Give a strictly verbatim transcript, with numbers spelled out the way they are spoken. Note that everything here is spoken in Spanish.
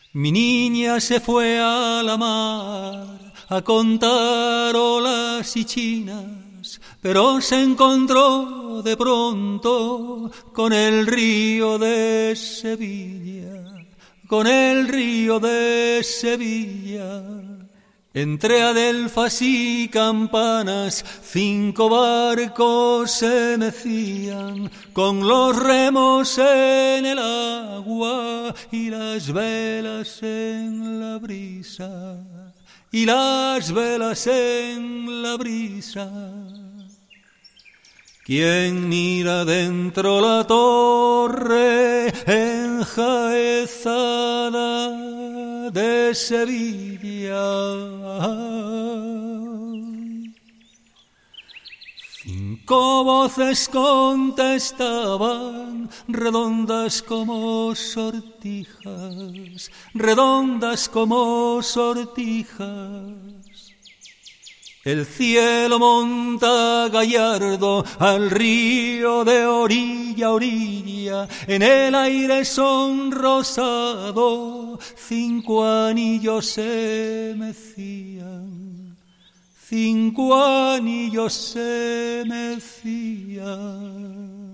Mi niña se fue a la mar a contar olas y chinas, pero se encontró de pronto con el río de Sevilla, con el río de Sevilla. Entre adelfas y campanas cinco barcos se mecían, con los remos en el agua y las velas en la brisa, y las velas en la brisa. ¿Quién mira dentro la torre enjaezada de Sevilla? Cinco voces contestaban, redondas como sortijas, redondas como sortijas. El cielo monta gallardo al río de orilla a orilla, en el aire sonrosado cinco anillos se mecían, cinco anillos se mecían.